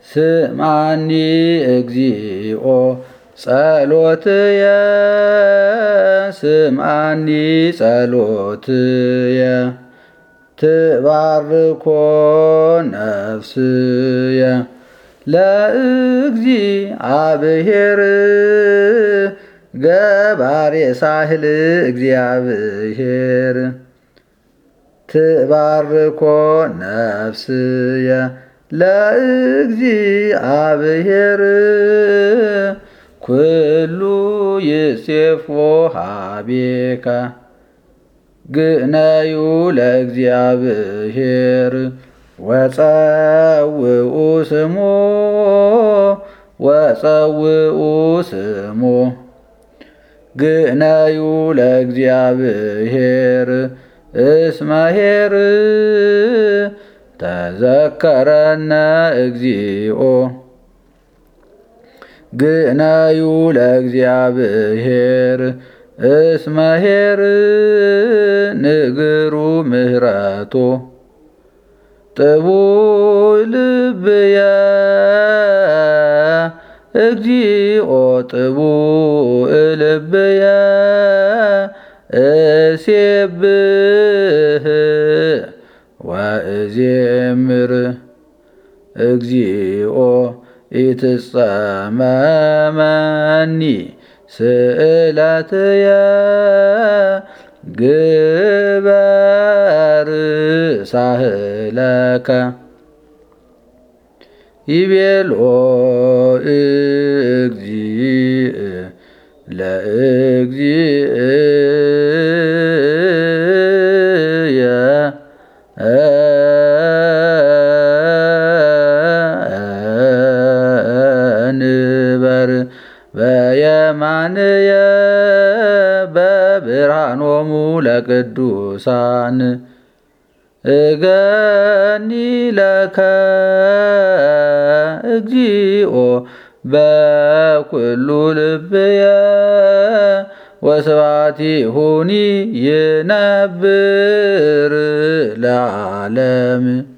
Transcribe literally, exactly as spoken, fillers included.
ስማኒ እግዚኦ ጸሎትየ ስማኒ ጸሎትየ ትባርኮ ነፍስየ ለእግዚአብሔር ገባሬ ሳህል እግዚአብሔር ትባርኮ ነፍስየ ለእግዚአብሔር ኩሉ ይሴፎ ሀቤከ ግነዩ ለእግዚአብሔር ወጸውኡ ስሞ ወጸውኡ ስሞ ግነዩ ለእግዚአብሔር እስመ ኄር ተዘከረነ እግዚኦ ግነዩ ለእግዚአብሔር እስመ ኄር ንግሩ ምህረቶ ጥቡይ ልብየ እግዚኦ ጥቡይ ልብየ እሴብህ ወእዜምር እግዚኦ ኢትጸመመኒ ስእለትየ ግበር ሳህለከ ይቤልኦ እግዚእ ለእግዚእየ ንበር በየማንየ በብርሃኖሙ ለቅዱሳን እገኒ ለከ እግዚኦ በኩሉ ልብየ ወስብሐቲሁኒ ይነብር ለዓለም